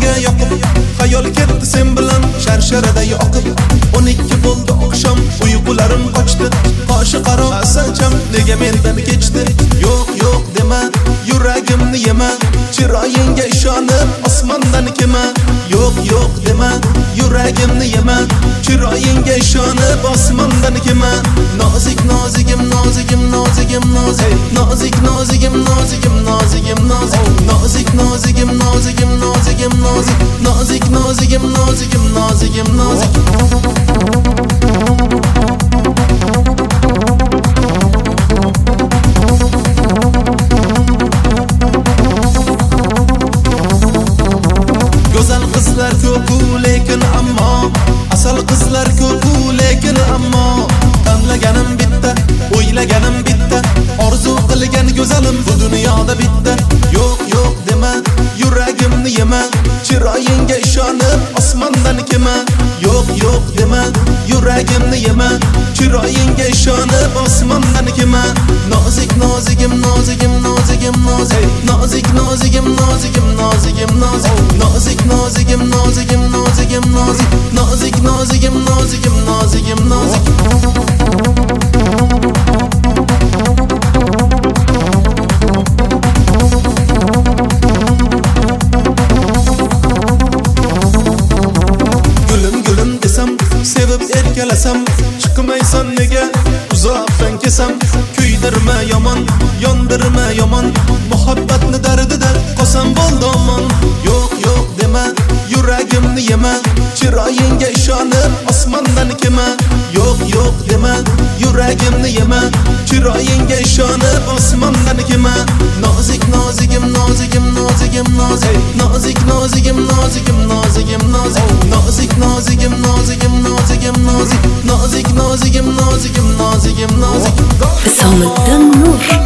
ko'ngliga yoqib, xayol ketdi sen bilan sharsharada yoqib. 12 bo'ldi oqshom, uyqularim qochdi. Qoshi qaro asancham nega mendan kechdi? Yo'q yo'q dema, yuragimni yema, chiroyingga ishonib osmondan kema. Yo'q yo'q dema, yuragimni yema, chiroyingga ishonib osmondan kema. Nozik nozigim nozigim nozigim nozik, nozik nozigim nozigim nozigim nozik, nozik nozigim nozigim nozigim nozik, nozik nozigim nozigim nozigim nozik. Go'zal qizlar ko'p-ku lekin ammo, asal qizlar ko'p-ku lekin ammo, tanlaganim bitta, o'ylaganim bitta, orzu qilgan go'zalim bu dunyoda bitta. Yo'q yo'q dema, yuragimni yema, chiroyingga ishonib osmondan kema. Yo'q yo'q dema, yuragimni yema, chiroyingga ishonib osmondan kema. Nozik nozigim nozigim nozigim nozik, nozik nozigim nozigim nozigim nozik, nozik nozigim nozigim nozigim nozik, nozik nozigim nozigim nozigim nozik. Sevib erkalasam, chiqmaysan nega uzoqdan kesam. Kuydirma yomon, yondirma yomon, muhabbatni dardida qolsam bo'ldi omon. Yo'q yo'q dema, yuragimni yema, chiroyingga ishonib osmondan kema. Yo'q yo'q dema, yuragimni yema, chiroyingga ishonib osmondan kema. Nozik nozigim nozigim nozigim nozik, nozik nozigim nozigim nozigim nozik, nozik nozigim nozigim nozigim nozik, nozik nozigim nozigim nozigim nozik. Isomiddin Nur